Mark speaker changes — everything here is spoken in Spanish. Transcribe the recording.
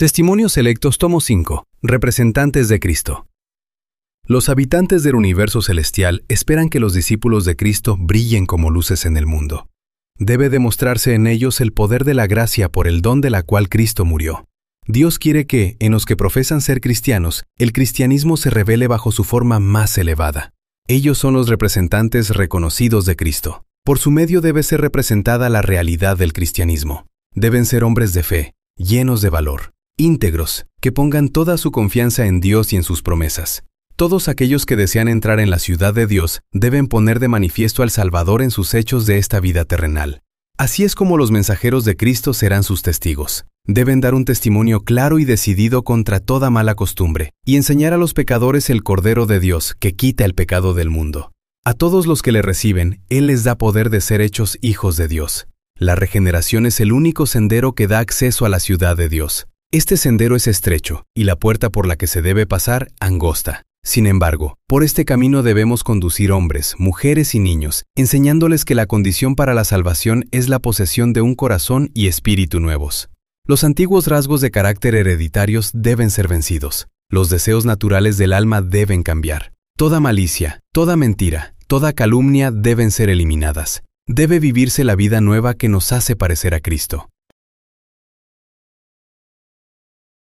Speaker 1: Testimonios Selectos, tomo 5. Representantes de Cristo. Los habitantes del universo celestial esperan que los discípulos de Cristo brillen como luces en el mundo. Debe demostrarse en ellos el poder de la gracia por el don de la cual Cristo murió. Dios quiere que, en los que profesan ser cristianos, el cristianismo se revele bajo su forma más elevada. Ellos son los representantes reconocidos de Cristo. Por su medio debe ser representada la realidad del cristianismo. Deben ser hombres de fe, llenos de valor, íntegros, que pongan toda su confianza en Dios y en sus promesas. Todos aquellos que desean entrar en la ciudad de Dios deben poner de manifiesto al Salvador en sus hechos de esta vida terrenal. Así es como los mensajeros de Cristo serán sus testigos. Deben dar un testimonio claro y decidido contra toda mala costumbre y enseñar a los pecadores el Cordero de Dios que quita el pecado del mundo. A todos los que le reciben, Él les da poder de ser hechos hijos de Dios. La regeneración es el único sendero que da acceso a la ciudad de Dios. Este sendero es estrecho y la puerta por la que se debe pasar angosta. Sin embargo, por este camino debemos conducir hombres, mujeres y niños, enseñándoles que la condición para la salvación es la posesión de un corazón y espíritu nuevos. Los antiguos rasgos de carácter hereditarios deben ser vencidos. Los deseos naturales del alma deben cambiar. Toda malicia, toda mentira, toda calumnia deben ser eliminadas. Debe vivirse la vida nueva que nos hace parecer a Cristo.